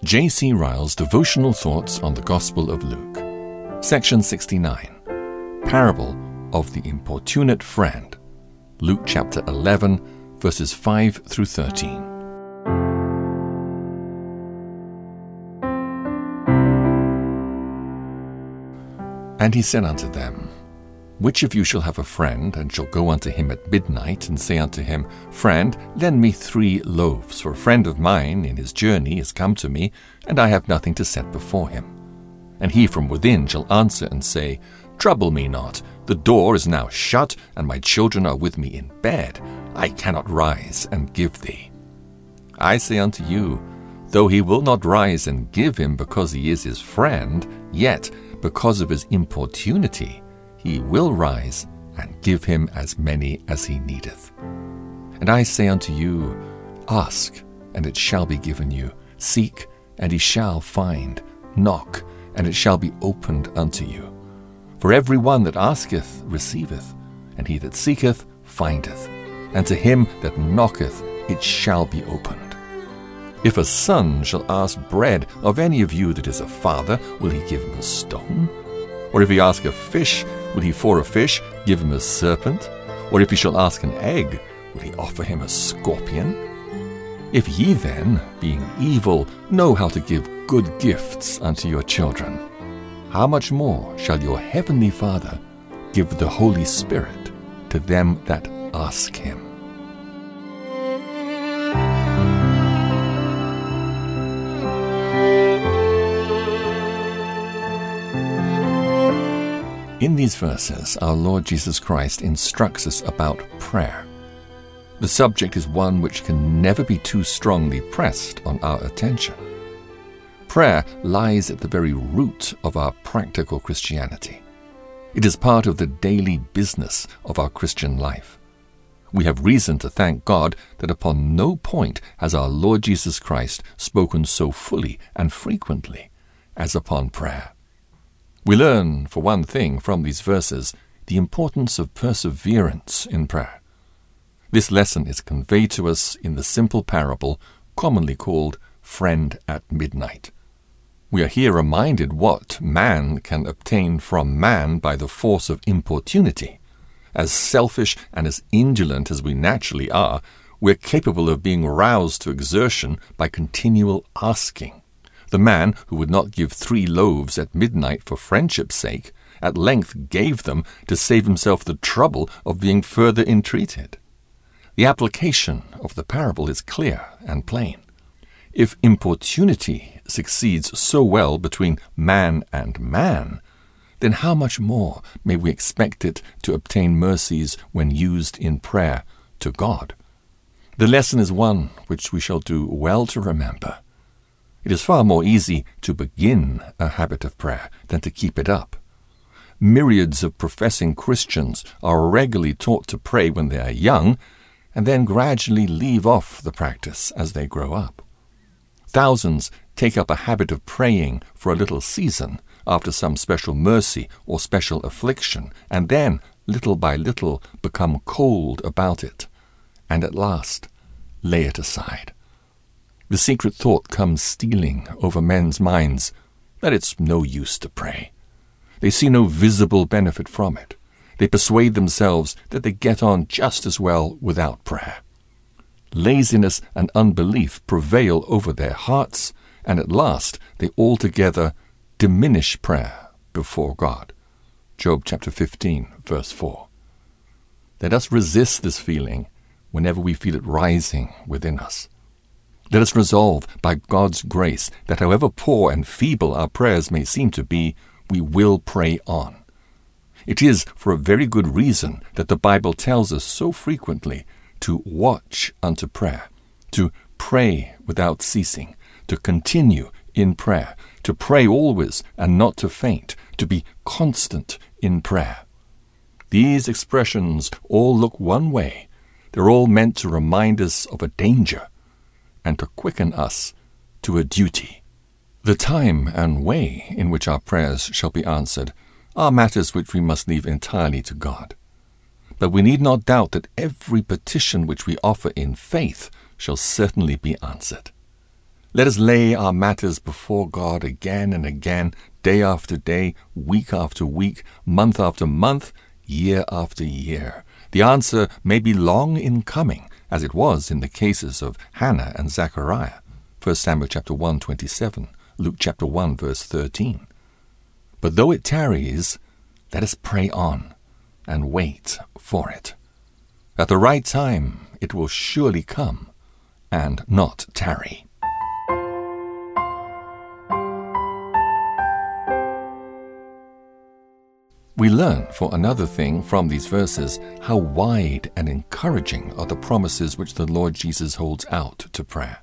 J.C. Ryle's Devotional Thoughts on the Gospel of Luke. Section 69. Parable of the Importunate Friend. Luke chapter 11, verses 5 through 13. And he said unto them, Which of you shall have a friend, and shall go unto him at midnight, and say unto him, Friend, lend me 3 loaves, for a friend of mine in his journey is come to me, and I have nothing to set before him. And he from within shall answer and say, Trouble me not, the door is now shut, and my children are with me in bed. I cannot rise and give thee. I say unto you, though he will not rise and give him because he is his friend, yet because of his importunity, he will rise and give him as many as he needeth. And I say unto you, Ask, and it shall be given you. Seek, and ye shall find. Knock, and it shall be opened unto you. For every one that asketh receiveth, and he that seeketh findeth, and to him that knocketh it shall be opened. If a son shall ask bread of any of you that is a father, will he give him a stone? Or if he ask a fish, will he for a fish give him a serpent? Or if he shall ask an egg, will he offer him a scorpion? If ye then, being evil, know how to give good gifts unto your children, how much more shall your heavenly Father give the Holy Spirit to them that ask him? In these verses, our Lord Jesus Christ instructs us about prayer. The subject is one which can never be too strongly pressed on our attention. Prayer lies at the very root of our practical Christianity. It is part of the daily business of our Christian life. We have reason to thank God that upon no point has our Lord Jesus Christ spoken so fully and frequently as upon prayer. We learn, for one thing, from these verses, the importance of perseverance in prayer. This lesson is conveyed to us in the simple parable commonly called Friend at Midnight. We are here reminded what man can obtain from man by the force of importunity. As selfish and as indolent as we naturally are, we are capable of being roused to exertion by continual asking. The man who would not give 3 loaves at midnight for friendship's sake, at length gave them to save himself the trouble of being further entreated. The application of the parable is clear and plain. If importunity succeeds so well between man and man, then how much more may we expect it to obtain mercies when used in prayer to God? The lesson is one which we shall do well to remember. It is far more easy to begin a habit of prayer than to keep it up. Myriads of professing Christians are regularly taught to pray when they are young, and then gradually leave off the practice as they grow up. Thousands take up a habit of praying for a little season after some special mercy or special affliction, and then, little by little, become cold about it, and at last lay it aside. The secret thought comes stealing over men's minds that it's no use to pray. They see no visible benefit from it. They persuade themselves that they get on just as well without prayer. Laziness and unbelief prevail over their hearts, and at last they altogether diminish prayer before God. Job chapter 15, verse 4. Let us resist this feeling whenever we feel it rising within us. Let us resolve, by God's grace, that however poor and feeble our prayers may seem to be, we will pray on. It is for a very good reason that the Bible tells us so frequently to watch unto prayer, to pray without ceasing, to continue in prayer, to pray always and not to faint, to be constant in prayer. These expressions all look one way. They're all meant to remind us of a danger and to quicken us to a duty. The time and way in which our prayers shall be answered are matters which we must leave entirely to God. But we need not doubt that every petition which we offer in faith shall certainly be answered. Let us lay our matters before God again and again, day after day, week after week, month after month, year after year. The answer may be long in coming, as it was in the cases of Hannah and Zechariah. 1 Samuel chapter 1, 27, Luke chapter 1, verse 13. But though it tarries, let us pray on and wait for it. At the right time it will surely come and not tarry. We learn, for another thing, from these verses how wide and encouraging are the promises which the Lord Jesus holds out to prayer.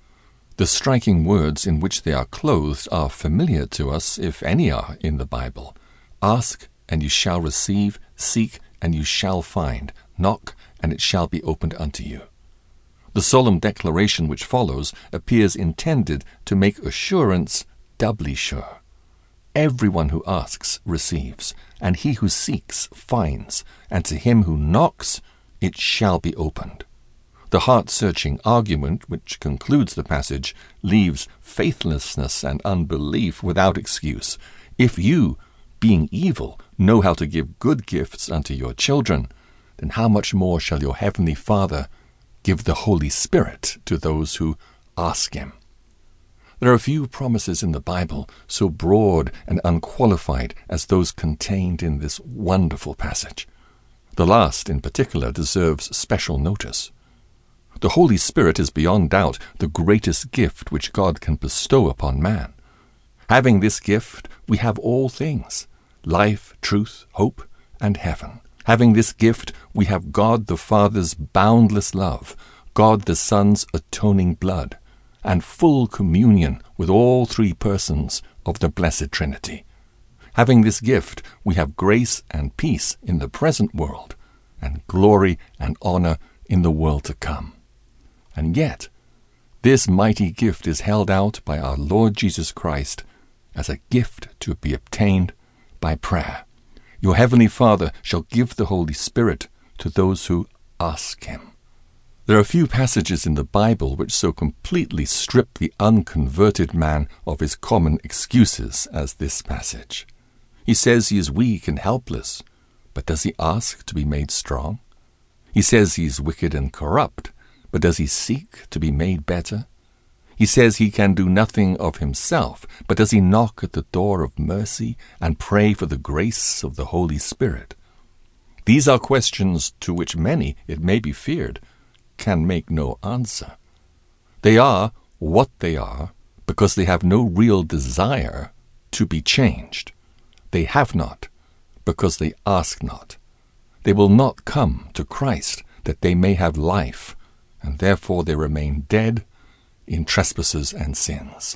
The striking words in which they are clothed are familiar to us, if any are, in the Bible. Ask, and you shall receive. Seek, and you shall find. Knock, and it shall be opened unto you. The solemn declaration which follows appears intended to make assurance doubly sure. Everyone who asks receives, and he who seeks finds, and to him who knocks it shall be opened. The heart-searching argument which concludes the passage leaves faithlessness and unbelief without excuse. If you, being evil, know how to give good gifts unto your children, then how much more shall your heavenly Father give the Holy Spirit to those who ask him? There are few promises in the Bible so broad and unqualified as those contained in this wonderful passage. The last, in particular, deserves special notice. The Holy Spirit is beyond doubt the greatest gift which God can bestow upon man. Having this gift, we have all things: life, truth, hope, and heaven. Having this gift, we have God the Father's boundless love, God the Son's atoning blood, and full communion with all three persons of the Blessed Trinity. Having this gift, we have grace and peace in the present world, and glory and honor in the world to come. And yet, this mighty gift is held out by our Lord Jesus Christ as a gift to be obtained by prayer. Your heavenly Father shall give the Holy Spirit to those who ask him. There are few passages in the Bible which so completely strip the unconverted man of his common excuses as this passage. He says he is weak and helpless, but does he ask to be made strong? He says he is wicked and corrupt, but does he seek to be made better? He says he can do nothing of himself, but does he knock at the door of mercy and pray for the grace of the Holy Spirit? These are questions to which many, it may be feared, can make no answer. They are what they are because they have no real desire to be changed. They have not because they ask not. They will not come to Christ that they may have life, and therefore they remain dead in trespasses and sins.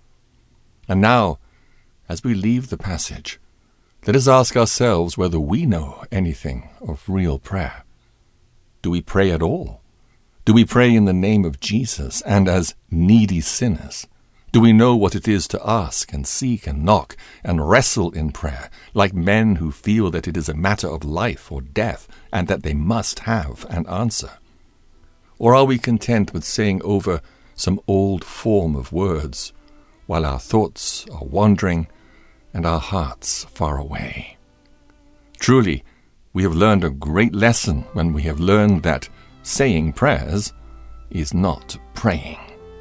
And now, as we leave the passage, let us ask ourselves whether we know anything of real prayer. Do we pray at all? Do we pray in the name of Jesus and as needy sinners? Do we know what it is to ask and seek and knock and wrestle in prayer, like men who feel that it is a matter of life or death and that they must have an answer? Or are we content with saying over some old form of words while our thoughts are wandering and our hearts far away? Truly, we have learned a great lesson when we have learned that saying prayers is not praying.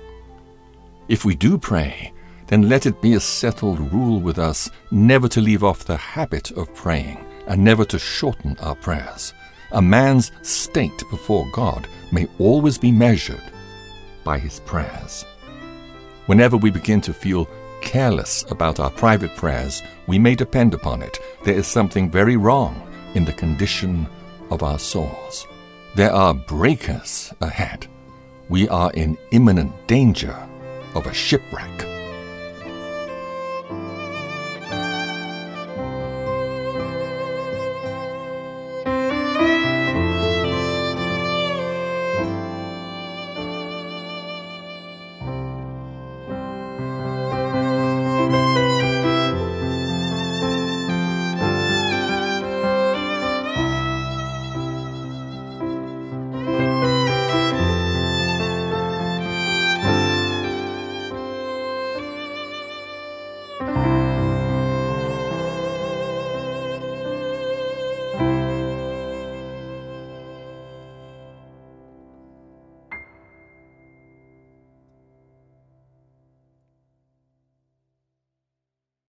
If we do pray, then let it be a settled rule with us never to leave off the habit of praying and never to shorten our prayers. A man's state before God may always be measured by his prayers. Whenever we begin to feel careless about our private prayers, we may depend upon it. There is something very wrong in the condition of our souls. There are breakers ahead. We are in imminent danger of a shipwreck.